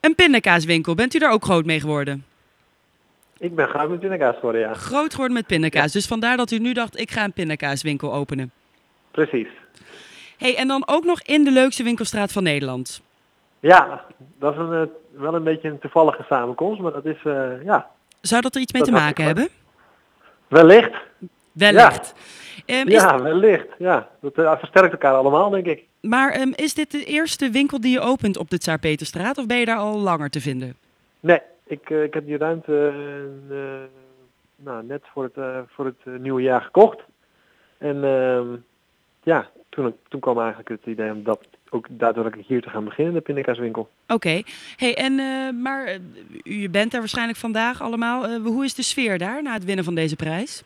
Een pindakaaswinkel, bent u daar ook groot mee geworden? Ik ben graag met pindakaas geworden, ja. Groot geworden met Ja, pindakaas, dus vandaar dat u nu dacht, ik ga een pindakaaswinkel openen. precies. Hey, en dan ook nog in de leukste winkelstraat van Nederland. Ja, dat is wel een beetje een toevallige samenkomst, maar dat is, ja, Zou dat er iets mee dat te is maken hartstikke hebben? leuk. Wellicht, ja. Wellicht. Is, Ja, wellicht, ja. Dat versterkt elkaar allemaal, denk ik. maar is dit de eerste winkel die je opent op de Tsaar Peterstraat of ben je daar al langer te vinden? Nee, ik heb die ruimte nou, net voor het nieuwe jaar gekocht. En ja, toen kwam eigenlijk het idee om dat ook daadwerkelijk hier te gaan beginnen, de pindakaaswinkel. Oké. Hey, maar u bent daar waarschijnlijk vandaag allemaal. Hoe is de sfeer daar na het winnen van deze prijs?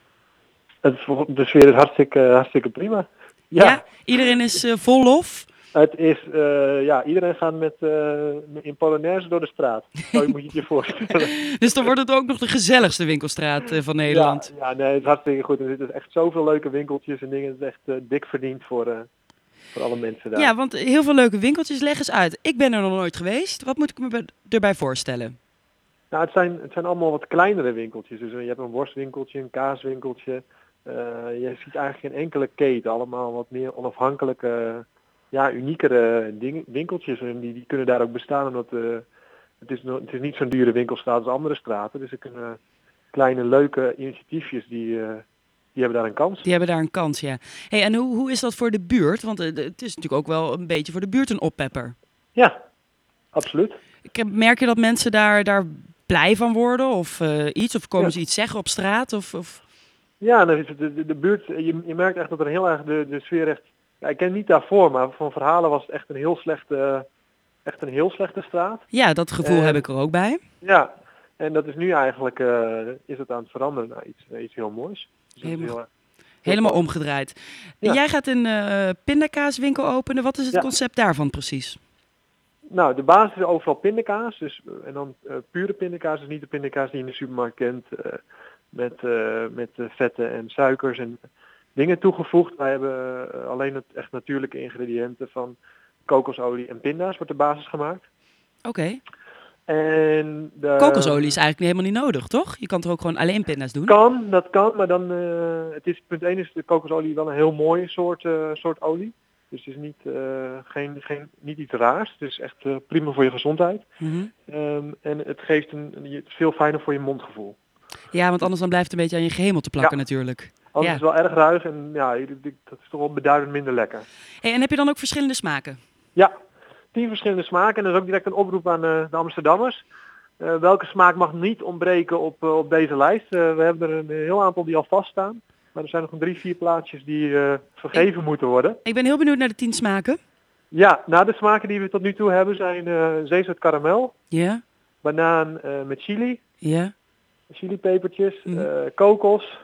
De sfeer is hartstikke prima. Ja, Ja, iedereen is vol lof. het is, ja, iedereen gaat in Polonaise door de straat. Zo moet je het je voorstellen. Dus dan wordt het ook nog de gezelligste winkelstraat van Ja, Nederland. ja, nee, het is hartstikke goed. Er zitten echt zoveel leuke winkeltjes en dingen. Het is echt dik verdiend voor alle mensen daar. Ja, want heel veel leuke winkeltjes. Leg eens uit. Ik ben er nog nooit geweest. Wat moet ik me erbij voorstellen? Nou, het zijn allemaal wat kleinere winkeltjes. Dus je hebt een worstwinkeltje, een kaaswinkeltje. Je ziet eigenlijk geen enkele keten. Allemaal wat meer onafhankelijke, ja, uniekere winkeltjes. En die kunnen daar ook bestaan omdat het is niet zo'n dure winkelstraat als andere straten. Dus er kunnen kleine leuke initiatiefjes die hebben daar een kans. Die hebben daar een kans, ja. Hey, en hoe is dat voor de buurt? Want het is natuurlijk ook wel een beetje voor de buurt een oppepper. Ja, absoluut. Merk je dat mensen daar blij van worden of iets? Of komen Ja. ze iets zeggen op straat? Of... Ja, dan is de buurt, je merkt echt dat er heel erg de sfeer echt. Ja, ik ken niet daarvoor, maar van verhalen was het echt een heel slechte straat. Ja, dat gevoel heb ik er ook bij. Ja, en dat is nu eigenlijk is het aan het veranderen naar iets heel moois. Dus dat is Helemaal, heel helemaal tof. omgedraaid. Ja. Jij gaat een pindakaaswinkel openen. Wat is het Ja. concept daarvan precies? Nou, de basis is overal pindakaas, dus en dan pure pindakaas, dus niet de pindakaas die je in de supermarkt kent, met vetten en suikers en dingen toegevoegd. Wij hebben alleen het echt natuurlijke ingrediënten van kokosolie en pinda's wordt de basis gemaakt. Oké. En Kokosolie is eigenlijk helemaal niet nodig, toch? Je kan er ook gewoon alleen pinda's doen. dat kan, maar dan punt 1 is de kokosolie wel een heel mooie soort olie. Dus het is niet iets raars. Het is echt prima voor je gezondheid. Mhm. En het geeft het is veel fijner voor je mondgevoel. Ja, want anders dan blijft het een beetje aan je gehemel te plakken Ja. natuurlijk. Anders Ja. is het wel erg ruig en ja, dat is toch wel beduidend minder lekker. Hey, en heb je dan ook verschillende smaken? Ja, 10 verschillende smaken. En dat is ook direct een oproep aan de Amsterdammers. Welke smaak mag niet ontbreken op deze lijst? We hebben er een heel aantal die al vaststaan. Maar er zijn nog 3, 4 plaatsjes die vergeven moeten worden. Ik ben heel benieuwd naar de 10 smaken. Ja, nou de smaken die we tot nu toe hebben zijn zeezout karamel, Ja, banaan met chili, ja. chilipepertjes, Mhm. kokos,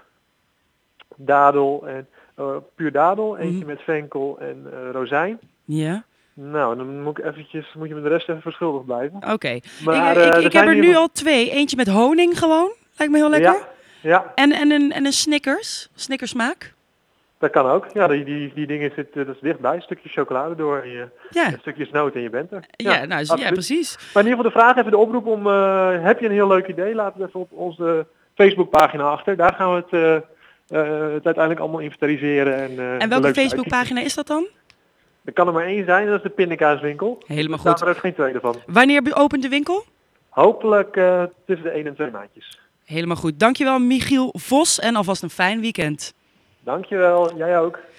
dadel en puur dadel, eentje Mhm. met venkel en rozijn. Ja, Nou, dan moet je me de rest even verschuldigd blijven. oké. Maar Ik er heb zijn er hier nu nog- al 2. Eentje met honing gewoon. Lijkt me heel lekker. Ja, ja, En een Snickers. Snickersmaak. dat kan ook. Ja, die dingen zitten dat is dichtbij. Een stukje chocolade door en Ja, een stukje snoot en je bent er. ja, nou, ja, absoluut. precies. Maar in ieder geval de vraag, even de oproep om, heb je een heel leuk idee? Laat het even op onze Facebookpagina achter. Daar gaan we het uiteindelijk allemaal inventariseren. En En de welke leukste Facebookpagina is dat dan? uitkiezen. Er kan er maar één zijn, dat is de pindakaaswinkel. Helemaal Er staan goed. er ook geen tweede van. Wanneer opent de winkel? Hopelijk tussen de 1 en 2 maandjes. Helemaal goed. Dankjewel Michiel Vos en alvast een fijn weekend. Dankjewel, jij ook.